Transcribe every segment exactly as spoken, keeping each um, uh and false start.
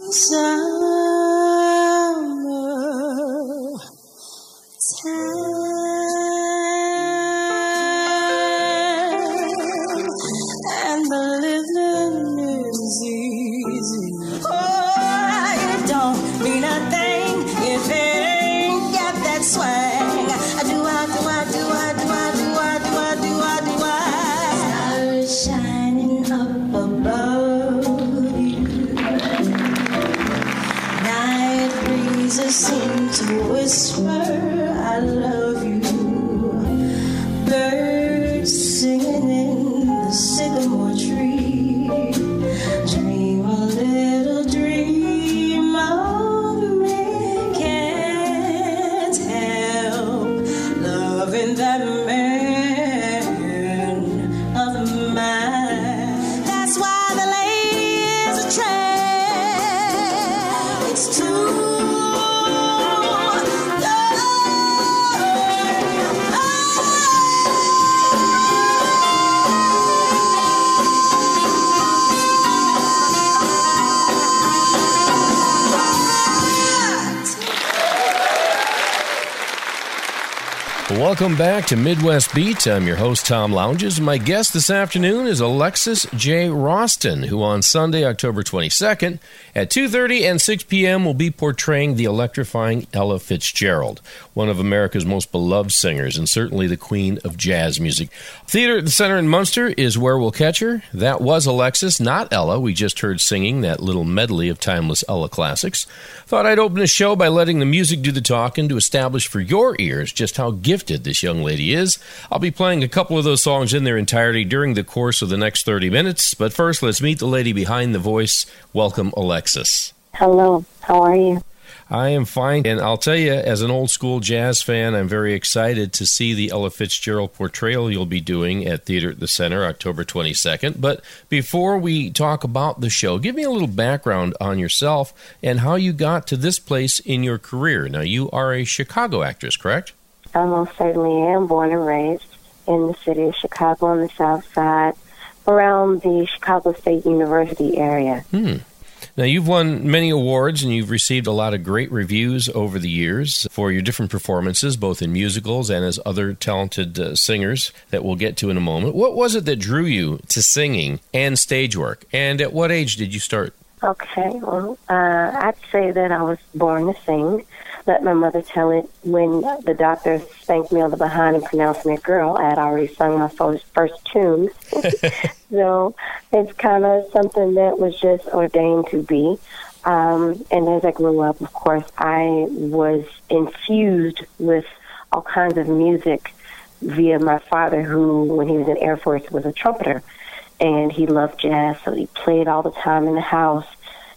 Summer time, and the living is easy. Oh, it don't mean a thing if it ain't got that swang. I do, I do, I do, I do, I do, I do, I do, I do, I. Stars shining up above you. Night breezes seem to whisper, I love you. Birds singing in the sycamore tree. Dream a little dream of me. Can't help loving that man of mine. That's why the lady's a tramp. It's too Welcome back to Midwest Beat. I'm your host, Tom Lounges. My guest this afternoon is Alexis J. Roston, who on Sunday, October twenty-second, at two thirty and six p.m. will be portraying the electrifying Ella Fitzgerald, one of America's most beloved singers and certainly the queen of jazz music. Theater at the Center in Munster is where we'll catch her. That was Alexis, not Ella. We just heard singing that little medley of timeless Ella classics. Thought I'd open the show by letting the music do the talking to establish for your ears just how gifted this young lady is. I'll be playing a couple of those songs in their entirety during the course of the next thirty minutes, but first let's meet the lady behind the voice. Welcome, Alexis. Hello, how are you? I am fine, and I'll tell you, as an old school jazz fan, I'm very excited to see the Ella Fitzgerald portrayal you'll be doing at Theater at the Center, October twenty-second. But before we talk about the show, give me a little background on yourself and how you got to this place in your career. Now, you are a Chicago actress, correct? I most certainly am born and raised in the city of Chicago on the south side, around the Chicago State University area. Hmm. Now, you've won many awards and you've received a lot of great reviews over the years for your different performances, both in musicals and as other talented uh, singers that we'll get to in a moment. What was it that drew you to singing and stage work? And at what age did you start? Okay, well, uh, I'd say that I was born to sing. Let my mother tell it, when the doctor spanked me on the behind and pronounced me a girl, I had already sung my first, first tunes. So it's kind of something that was just ordained to be. Um, and as I grew up, of course, I was infused with all kinds of music via my father, who, when he was in Air Force, was a trumpeter. And he loved jazz, so he played all the time in the house.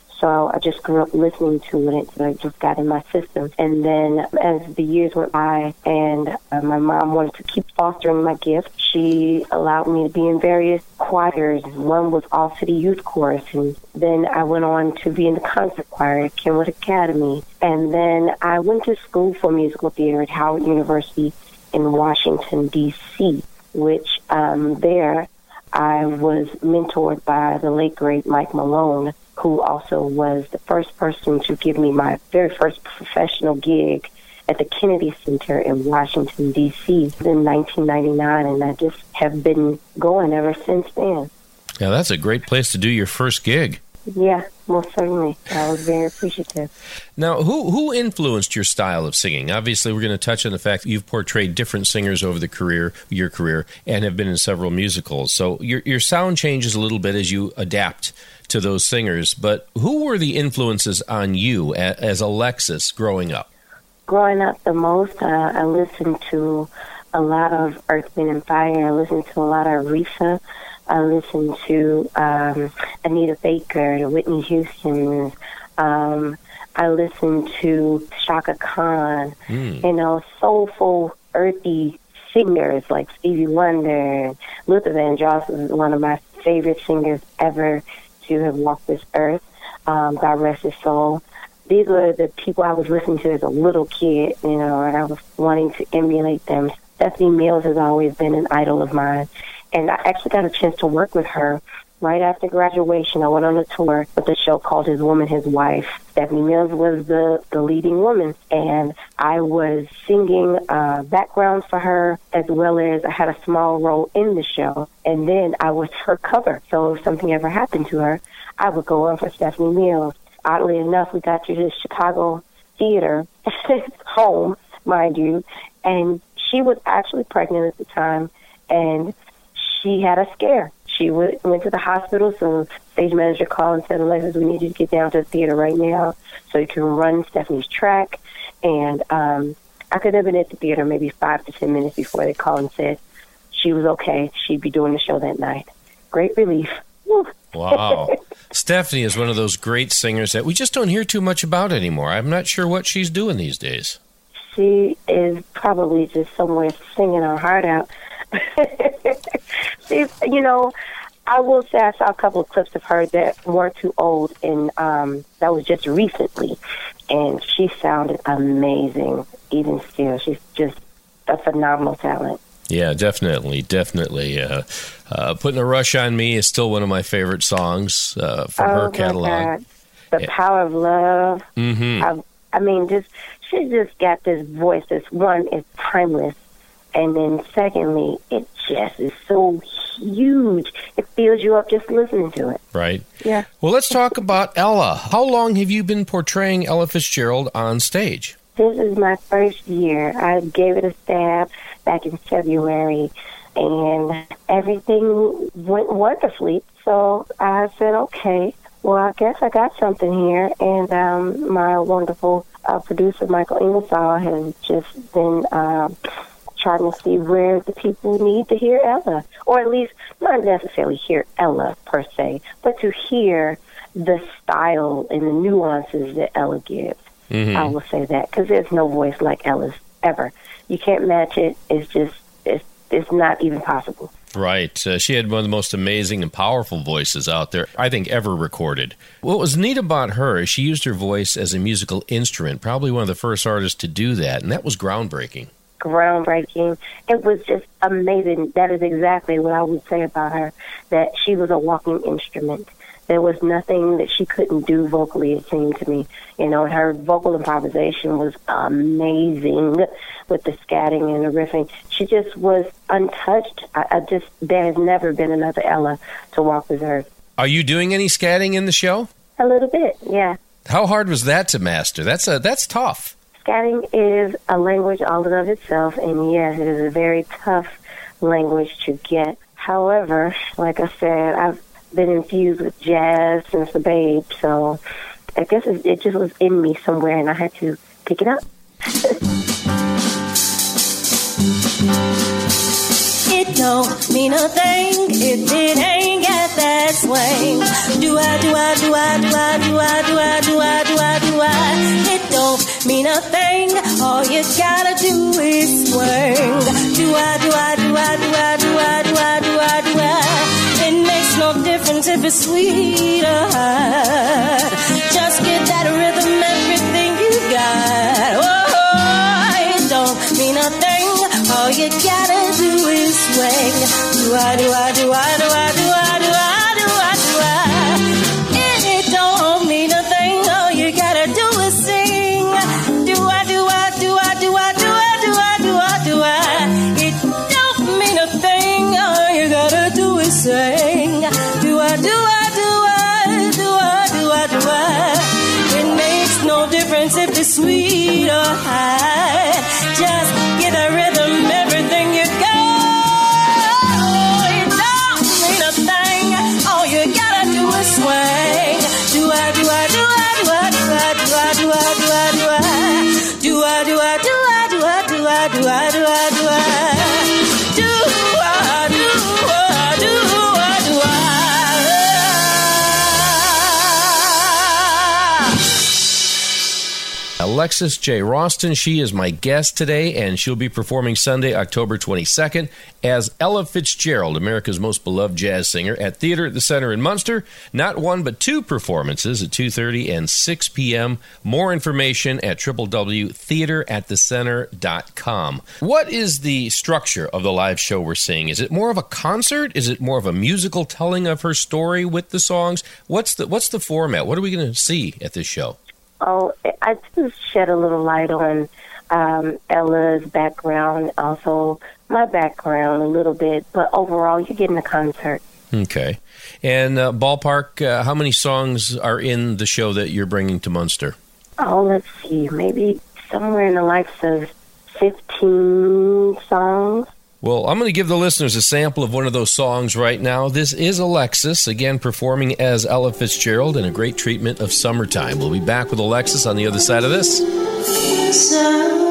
So I just grew up listening to it, so it just got in my system. And then as the years went by and uh, my mom wanted to keep fostering my gift, she allowed me to be in various choirs. One was All City Youth Chorus, and then I went on to be in the concert choir at Kenwood Academy. And then I went to school for musical theater at Howard University in Washington, D C, which um, there I was mentored by the late, great Mike Malone, who also was the first person to give me my very first professional gig at the Kennedy Center in Washington, D C in nineteen ninety-nine, and I just have been going ever since then. Yeah, that's a great place to do your first gig. Yeah, most certainly. I was very appreciative. Now, who who influenced your style of singing? Obviously, we're going to touch on the fact that you've portrayed different singers over the career, your career, and have been in several musicals. So your your sound changes a little bit as you adapt to those singers. But who were the influences on you as Alexis growing up? Growing up the most, uh, I listened to a lot of Earth, Wind and Fire. I listened to a lot of Aretha. I listened to um, Anita Baker, the Whitney Houston. Um, I listened to Shaka Khan. Mm. You know, soulful, earthy singers like Stevie Wonder. Luther Vandross is one of my favorite singers ever to have walked this earth. Um, God rest his soul. These were the people I was listening to as a little kid, you know, and I was wanting to emulate them. Stephanie Mills has always been an idol of mine. And I actually got a chance to work with her right after graduation, I went on a tour with a show called His Woman, His Wife. Stephanie Mills was the, the leading woman, and I was singing uh, background for her, as well as I had a small role in the show, and then I was her cover. So if something ever happened to her, I would go on for Stephanie Mills. Oddly enough, we got to the Chicago theater, home, mind you, and she was actually pregnant at the time, and she had a scare. She went, went to the hospital, so the stage manager called and said, Alexis, we need you to get down to the theater right now so you can run Stephanie's track. And um, I could have been at the theater maybe five to ten minutes before they called and said she was okay. She'd be doing the show that night. Great relief. Woo. Wow. Stephanie is one of those great singers that we just don't hear too much about anymore. I'm not sure what she's doing these days. She is probably just somewhere singing her heart out. She's, you know, I will say I saw a couple of clips of her that weren't too old, and um, that was just recently, and she sounded amazing even still. She's just a phenomenal talent. Yeah, definitely, definitely. Uh, uh, Putting a Rush on Me is still one of my favorite songs uh, from oh her catalog. My God. The yeah. Power of Love. Mm-hmm. I, I mean, just she's just got this voice that's, one, is timeless, and then secondly, it just is so huge. It fills you up just listening to it. Right. Yeah. Well, let's talk about Ella. How long have you been portraying Ella Fitzgerald on stage? This is my first year. I gave it a stab back in February, and everything went wonderfully. So I said, okay, well, I guess I got something here. And um, my wonderful uh, producer, Michael Ingersoll, has just been uh, trying to see where the people need to hear Ella, or at least not necessarily hear Ella per se, but to hear the style and the nuances that Ella gives. Mm-hmm. I will say that, because there's no voice like Ella's ever. You can't match it. It's just, it's, it's not even possible. Right. Uh, she had one of the most amazing and powerful voices out there, I think, ever recorded. What was neat about her is she used her voice as a musical instrument, probably one of the first artists to do that, and that was groundbreaking. Groundbreaking. It was just amazing. That is exactly what I would say about her, that she was a walking instrument. There was nothing that she couldn't do vocally, it seemed to me. You know, her vocal improvisation was amazing with the scatting and the riffing. She just was untouched. I, I just, there has never been another Ella to walk this earth. Are you doing any scatting in the show? A little bit, yeah. How hard was that to master? That's a, that's tough. Scatting is a language all in of itself, and yes, it is a very tough language to get. However, like I said, I've been infused with jazz since a babe, so I guess it, it just was in me somewhere, and I had to pick it up. It don't mean a thing if it ain't got that swing. Do I, do I, do I, do I, do I, do I, do I, do I, do I. It don't mean a thing. All you gotta do is swing. Do I, do I, do I, do I, do I, do I, do I, do I. It makes no difference if it's sweet or hot. Just get that rhythm, everything you got. Oh, it don't mean a thing. All you gotta do is swing. Do I, do I, do I, do I, do I, do I, do I, do I. It, it don't mean a thing. All you gotta do is sing. Do I, do I, do I, do I, do I, do I, do I, do I. It don't mean a thing. All you gotta do is sing. Do I, do I, do I, do I, do I, do I. It makes no difference if it's sweet or high. Just get a rhythm, everything you got. It don't mean a thing. All you gotta do is swing. Do I, do I, do I, do I, do I, do I, do I, do I, do I. Do I, do I, do I, do I, do I, do I, do I, do I. Do I, do I, do I, do I. Alexis J. Roston. She is my guest today, and she'll be performing Sunday, October twenty-second, as Ella Fitzgerald, America's most beloved jazz singer, at Theater at the Center in Munster. Not one, but two performances at two thirty and six p.m. More information at w w w dot theater at the center dot com. What is the structure of the live show we're seeing? Is it more of a concert? Is it more of a musical telling of her story with the songs? What's the what's the format? What are we going to see at this show? Oh, I just shed a little light on um, Ella's background, also my background a little bit, but overall, you're getting a concert. Okay. And uh, ballpark, uh, how many songs are in the show that you're bringing to Munster? Oh, let's see, maybe somewhere in the likes of fifteen songs. Well, I'm going to give the listeners a sample of one of those songs right now. This is Alexis, again performing as Ella Fitzgerald in a great treatment of Summertime. We'll be back with Alexis on the other side of this. Summertime.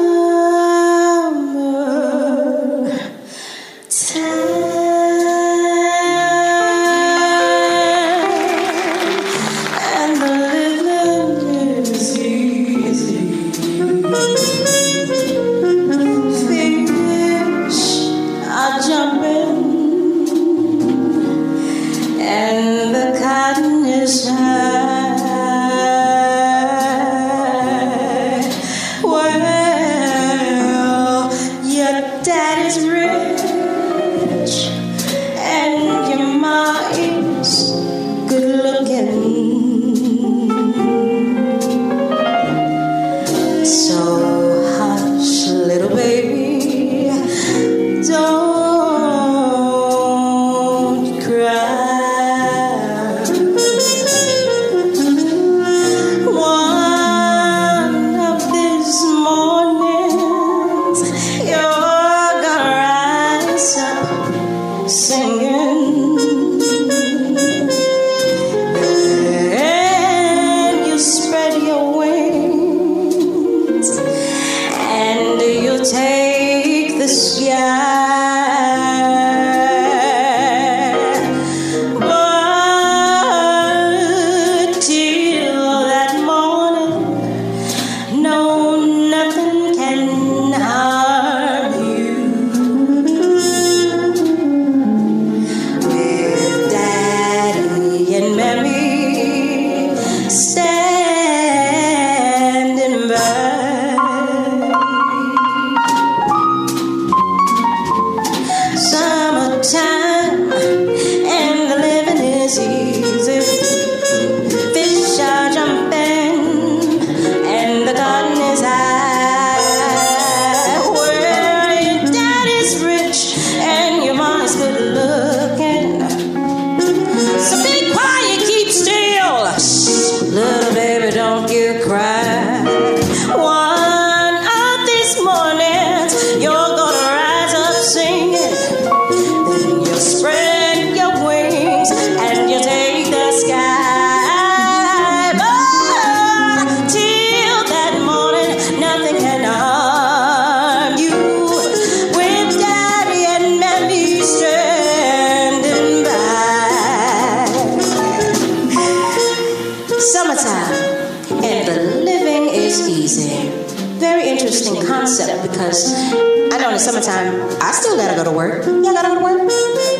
Because I know in the summertime, I still gotta go to work. Y'all gotta go to work?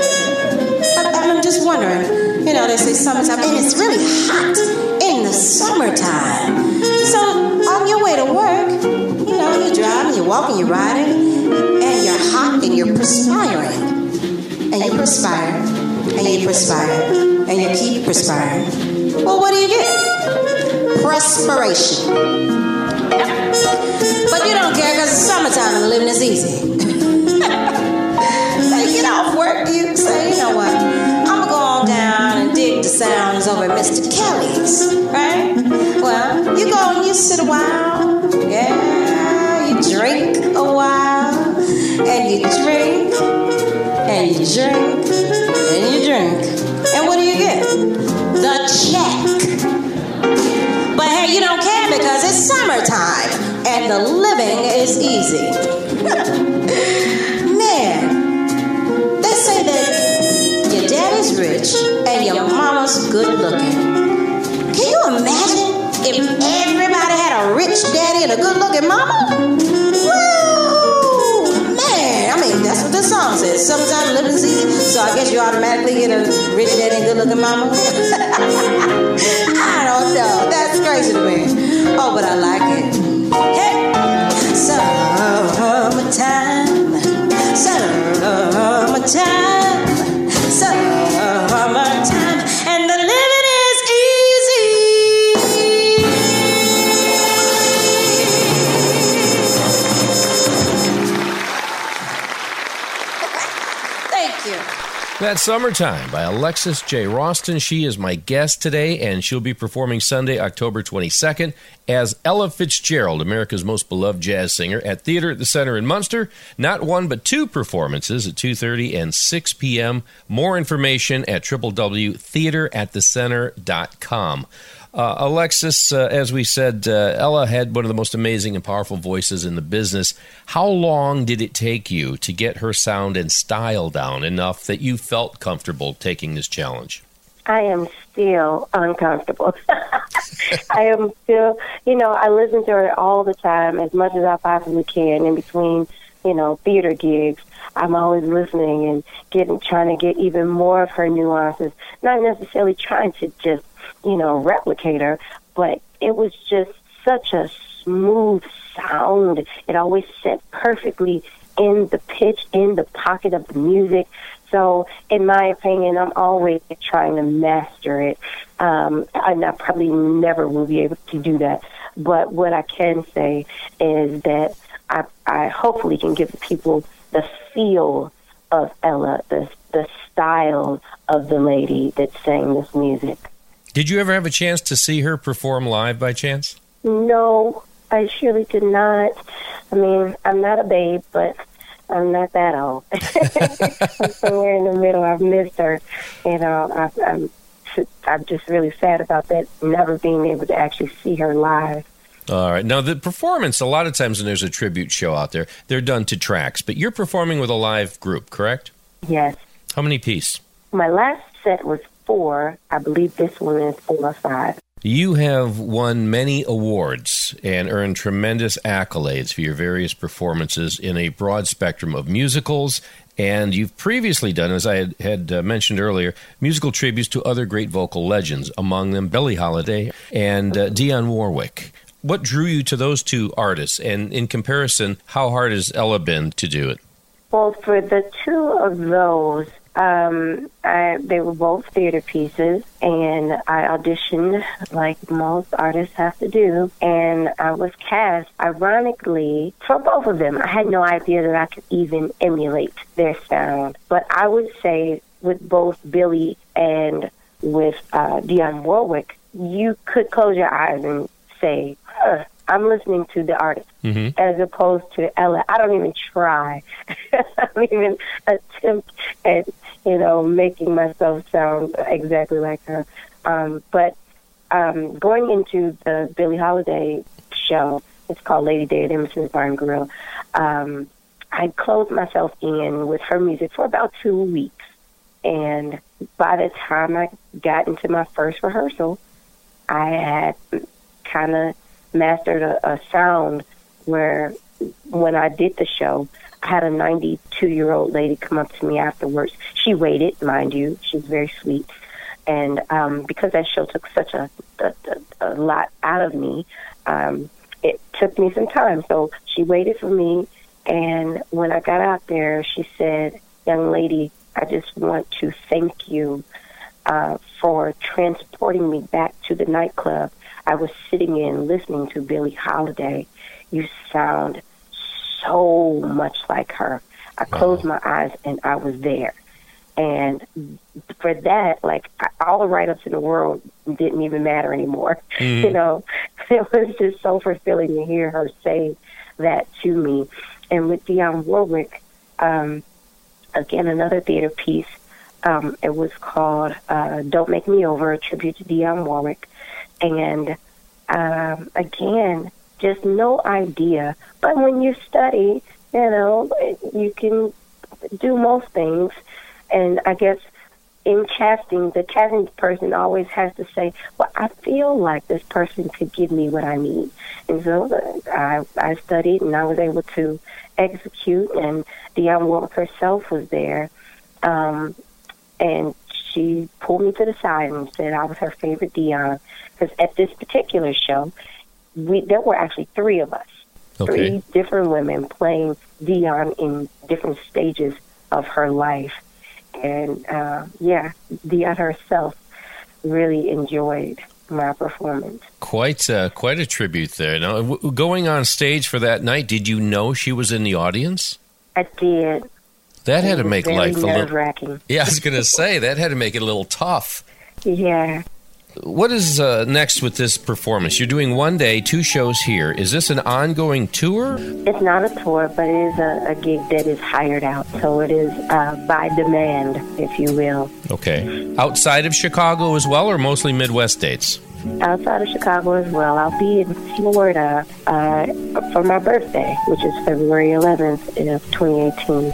I, I'm just wondering. You know, they say summertime, and it's really hot in the summertime. So on your way to work, you know, you're driving, you're walking, you're riding, and you're hot and you're perspiring. And you perspire, and you perspire, and you keep perspiring. Well, what do you get? Perspiration. But you don't care because it's summertime and living is easy. So you get off work, you say, you know what, I'm going to go on down and dig the sounds over at Mister Kelly's, right? Well, you go and you sit a while, yeah, you drink a while, and you drink, and you drink, and you drink. And what do you get? The check. But hey, you don't care because it's summertime and the living is easy. Man, they say that your daddy's rich and your mama's good looking. Can you imagine if everybody had a rich daddy get a good look at mama? Woo! Man, I mean, that's what the song says. Sometimes living is easy, so I guess you automatically get a rich daddy and good looking mama. I don't know. That's crazy to me. Oh, but I like it. Hey! Summertime, summertime, summertime, and the living is easy. Thank you. That's Summertime by Alexis J. Roston. She is my guest today, and she'll be performing Sunday, October twenty-second, as Ella Fitzgerald, America's most beloved jazz singer, at Theater at the Center in Munster. Not one, but two performances at two thirty and six p.m. More information at w w w dot theater at the center dot com. Uh, Alexis, uh, as we said, uh, Ella had one of the most amazing and powerful voices in the business. How long did it take you to get her sound and style down enough that you felt comfortable taking this challenge? I am still uncomfortable. I am still, you know, I listen to her all the time, as much as I possibly can, in between, you know, theater gigs. I'm always listening and getting, trying to get even more of her nuances. Not necessarily trying to just, you know, replicate her, but it was just such a smooth sound. It always set perfectly in the pitch, in the pocket of the music. So, in my opinion, I'm always trying to master it. Um, and I probably never will be able to do that. But what I can say is that I, I hopefully can give the people the feel of Ella, the, the style of the lady that sang this music. Did you ever have a chance to see her perform live by chance? No, I surely did not. I mean, I'm not a babe, but I'm not that old. I'm somewhere in the middle. I've missed her. You know, I, I'm, I'm just really sad about that, never being able to actually see her live. All right. Now, the performance, a lot of times when there's a tribute show out there, they're done to tracks, but you're performing with a live group, correct? Yes. How many piece? My last set was four. I believe this one is four or five. You have won many awards and earned tremendous accolades for your various performances in a broad spectrum of musicals, and you've previously done, as I had, had uh, mentioned earlier, musical tributes to other great vocal legends, among them Billie Holiday and uh, Dionne Warwick. What drew you to those two artists, and in comparison, how hard has Ella been to do it? Well, for the two of those, um, I, they were both theater pieces, and I auditioned like most artists have to do, and I was cast, ironically, for both of them. I had no idea that I could even emulate their sound, but I would say with both Billie and with uh, Dionne Warwick, you could close your eyes and say, huh, I'm listening to the artist, mm-hmm. as opposed to Ella. I don't even try. I don't even attempt at, you know, making myself sound exactly like her. Um, but um, going into the Billie Holiday show, it's called Lady Day at Emerson's Bar and Grill, um, I closed myself in with her music for about two weeks. And by the time I got into my first rehearsal, I had kind of mastered a, a sound where when I did the show, I had a ninety-two-year-old lady come up to me afterwards. She waited, mind you. She's very sweet. And um, because that show took such a, a, a lot out of me, um, it took me some time. So she waited for me, and when I got out there, she said, "Young lady, I just want to thank you uh, for transporting me back to the nightclub I was sitting in listening to Billie Holiday. You sound so much like her." I closed my eyes and I was there. And for that, like, all the write-ups in the world didn't even matter anymore. Mm. You know, it was just so fulfilling to hear her say that to me. And with Dionne Warwick, um, again, another theater piece, um, it was called uh, Don't Make Me Over, a tribute to Dionne Warwick. And um, again, just no idea. But when you study, you know, you can do most things. And I guess in casting, the casting person always has to say, well, I feel like this person could give me what I need. And so uh, I, I studied, and I was able to execute, and Dionne Warwick herself was there. Um, and she pulled me to the side and said I was her favorite Dionne. Because at this particular show, we there were actually three of us. Okay. Three different women playing Dionne in different stages of her life. And, uh, yeah, Dionne herself really enjoyed my performance. Quite, uh, quite a tribute there. Now, w- going on stage for that night, did you know she was in the audience? I did. That had to make very life a little... nerve-wracking. Yeah, I was going to say, that had to make it a little tough. Yeah. What is uh, next with this performance? You're doing one day, two shows here. Is this an ongoing tour? It's not a tour, but it is a, a gig that is hired out. So it is uh, by demand, if you will. Okay. Outside of Chicago as well, or mostly Midwest dates? Outside of Chicago as well. I'll be in Florida uh, for my birthday, which is February eleventh of twenty eighteen.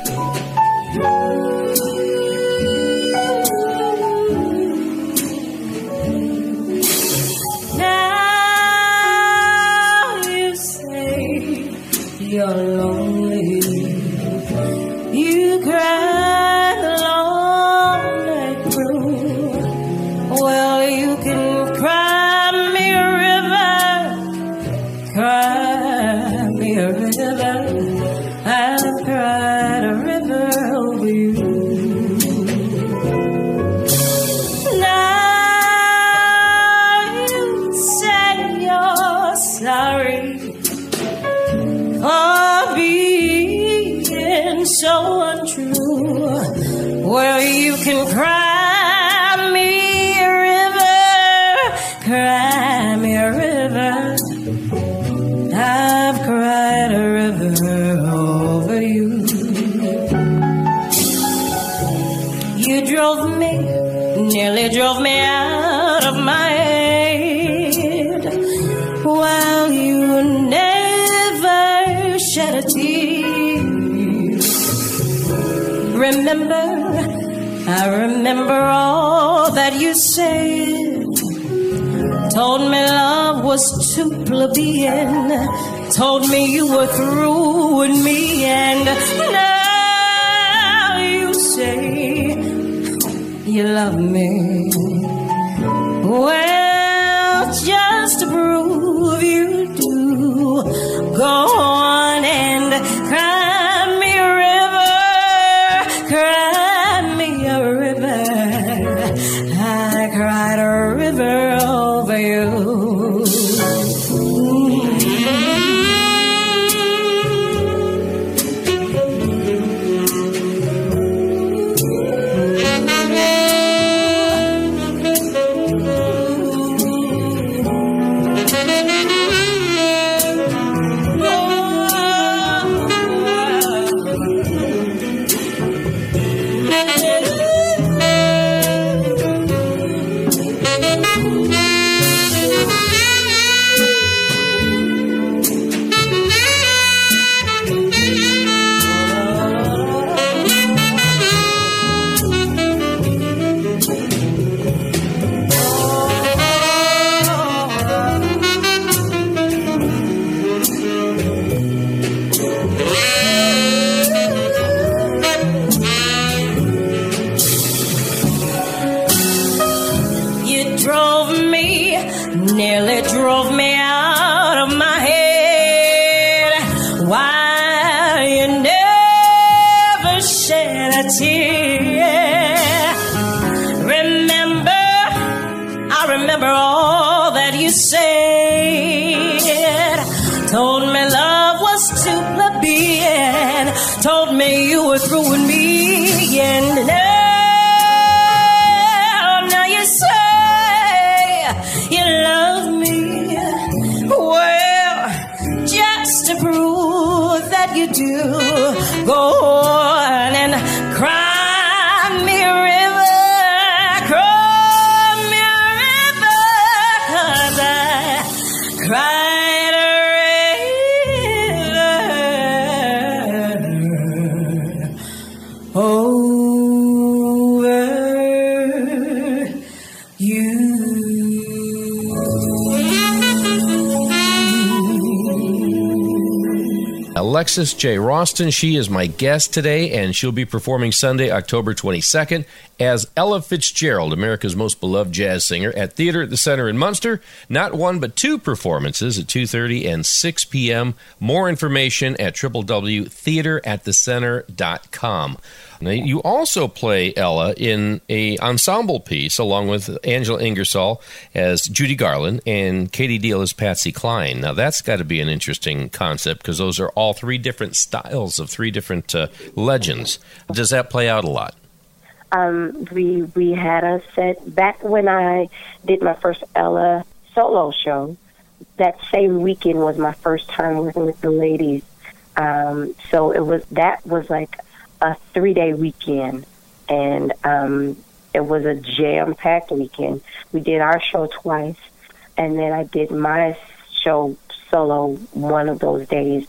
Now you say you're lonely. You cry the long night through. Well, you can cry me a river, cry me a river. I've cried a river over you. Sorry for being so untrue. Well, you can cry me a river, cry me a river. I've cried a river over you. You drove me, nearly drove me out of my head, while you never shed a tear. Remember, I remember all that you said. Told me love was too plebeian. Told me you were through with me. And now you say you love me. Well, just to prove you do, go on and cry me a river, cry me a river. I cried a river over you. Nearly drove me out of my head, while you never shed a tear. Remember, I remember all that you said. Told me love was too plebeian. Told me you were through with me. And now, now you say you love me. Well, just to prove that you do, go on and cry me a river, cry me a river, 'cause I cried a river over Alexis J. Roston. She is my guest today, and she'll be performing Sunday, October twenty-second, as Ella Fitzgerald, America's most beloved jazz singer, at Theater at the Center in Munster. Not one, but two performances at two thirty and six p.m. More information at w w w dot theater at the center dot com. Now, you also play Ella in a ensemble piece along with Angela Ingersoll as Judy Garland and Katie Deal as Patsy Cline. Now, that's got to be an interesting concept because those are all three different styles of three different uh, legends. Does that play out a lot? Um, we we had a set back when I did my first Ella solo show. That same weekend was my first time working with the ladies. Um, so it was that was like a three-day weekend, and um, it was a jam-packed weekend. We did our show twice, and then I did my show solo one of those days,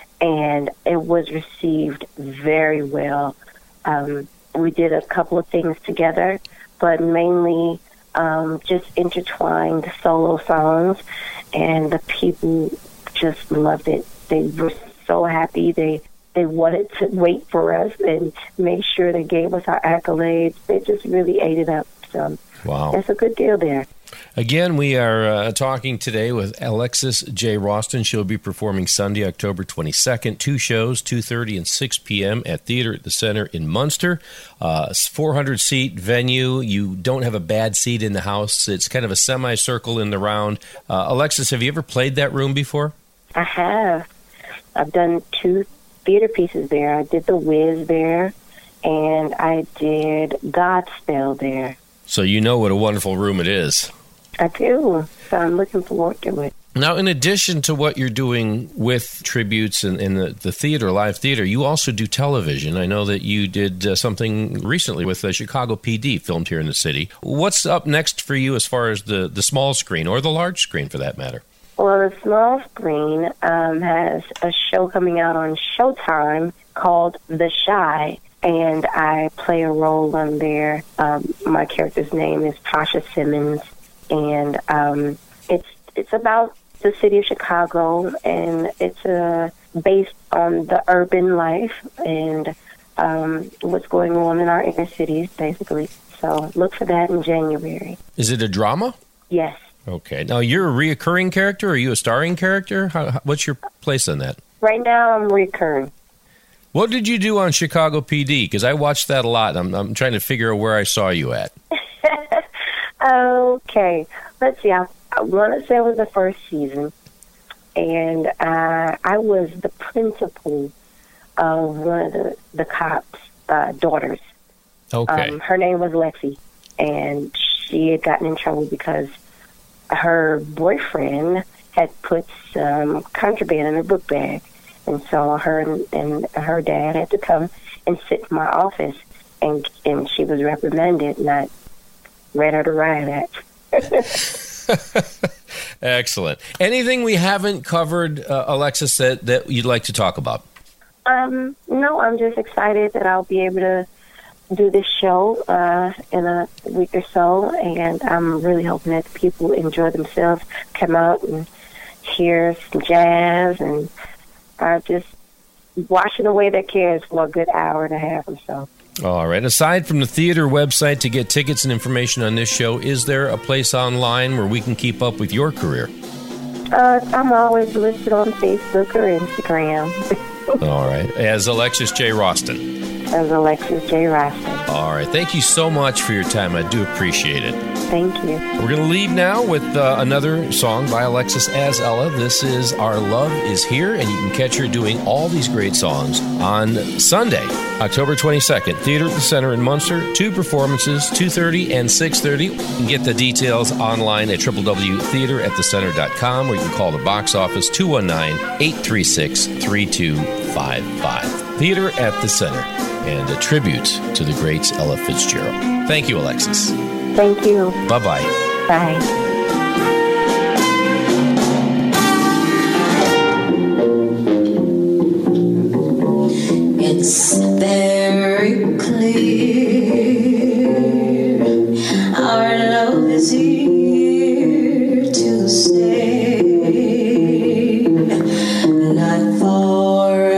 and it was received very well. Um, we did a couple of things together, but mainly um, just intertwined the solo songs, and the people just loved it. They were so happy. They They wanted to wait for us and make sure they gave us our accolades. They just really ate it up. So wow. That's a good deal there. Again, we are uh, talking today with Alexis J. Roston. She'll be performing Sunday, October twenty-second. Two shows, two thirty and six p.m. at Theater at the Center in Munster. Uh, four hundred seat venue. You don't have a bad seat in the house. It's kind of a semicircle in the round. Uh, Alexis, have you ever played that room before? I have. I've done two theater pieces there. I did The Wiz there, and I did Godspell there. So you know what a wonderful room it is. I do. So I'm looking forward to it. Now, in addition to what you're doing with tributes and, and the, the theater, live theater, you also do television. I know that you did uh, something recently with the Chicago P D, filmed here in the city. What's up next for you as far as the, the small screen, or the large screen for that matter? Well, the small screen um, has a show coming out on Showtime called The Chi, and I play a role on there. Um, my character's name is Tasha Simmons, and um, it's it's about the city of Chicago, and it's uh, based on the urban life and um, what's going on in our inner cities, basically. So look for that in January. Is it a drama? Yes. Okay. Now, you're a reoccurring character? Are you a starring character? How, how, what's your place on that? Right now, I'm recurring. What did you do on Chicago P D? Because I watched that a lot. I'm, I'm trying to figure out where I saw you at. Okay. Let's see. I, I want to say it was the first season, and uh, I was the principal of one of the, the cops' uh, daughters. Okay. Um, her name was Lexi, and she had gotten in trouble because her boyfriend had put some contraband in her book bag. And so her and, and her dad had to come and sit in my office, and and she was reprimanded, and I read her the riot act. Excellent. Anything we haven't covered, uh, Alexis, that, that you'd like to talk about? Um, no, I'm just excited that I'll be able to do this show uh, in a week or so, and I'm really hoping that people enjoy themselves, come out and hear some jazz, and are just washing away their cares for a good hour and a half or so. All right. Aside from the theater website to get tickets and information on this show, is there a place online where we can keep up with your career? Uh, I'm always listed on Facebook or Instagram. All right. As Alexis J. Roston. As Alexis J. Roston. All right. Thank you so much for your time. I do appreciate it. Thank you. We're going to leave now with uh, another song by Alexis as Ella. This is Our Love Is Here, and you can catch her doing all these great songs on Sunday, October twenty-second, Theater at the Center in Munster. Two performances, two thirty and six thirty. You can get the details online at w w w dot theater at the center dot com, or you can call the box office two one nine, eight three six, three two five five. Theater at the Center, and a tribute to the great Ella Fitzgerald. Thank you, Alexis. Thank you. Bye-bye. Bye. It's very clear our love is here to stay, not for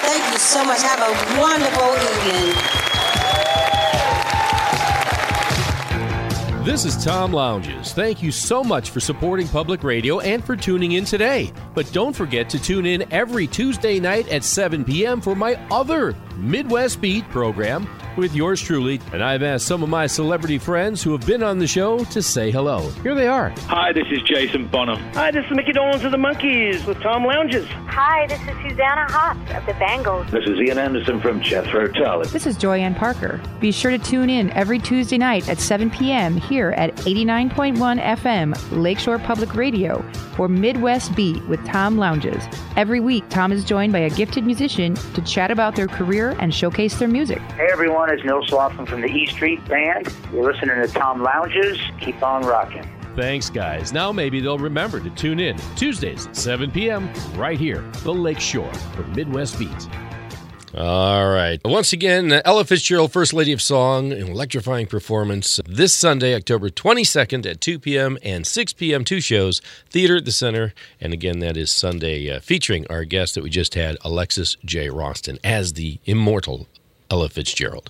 Thank you so much. Have a wonderful evening. This is Tom Lounges. Thank you so much for supporting public radio and for tuning in today. But don't forget to tune in every Tuesday night at seven p.m. for my other Midwest Beat program with yours truly. And I've asked some of my celebrity friends who have been on the show to say hello. Here they are. Hi, this is Jason Bonham. Hi, this is Mickey Dolenz of the Monkees with Tom Lounges. Hi, this is Susanna Haas of the Bangles. This is Ian Anderson from Jethro Tull. This is Joyanne Parker. Be sure to tune in every Tuesday night at seven p.m. here at eighty-nine point one F M, Lakeshore Public Radio, for Midwest Beat with Tom Lounges. Every week, Tom is joined by a gifted musician to chat about their career and showcase their music. Hey everyone, it's Neil Slaughter from the E Street Band. You're listening to Tom Lounges. Keep on rocking. Thanks, guys. Now maybe they'll remember to tune in Tuesdays at seven p.m. right here, the Lakeshore, for Midwest Beat. All right. Once again, Ella Fitzgerald, First Lady of Song, an electrifying performance this Sunday, October twenty-second at two p.m. and six p.m. Two shows, Theater at the Center. And again, that is Sunday, uh, featuring our guest that we just had, Alexis J. Roston, as the immortal Ella Fitzgerald.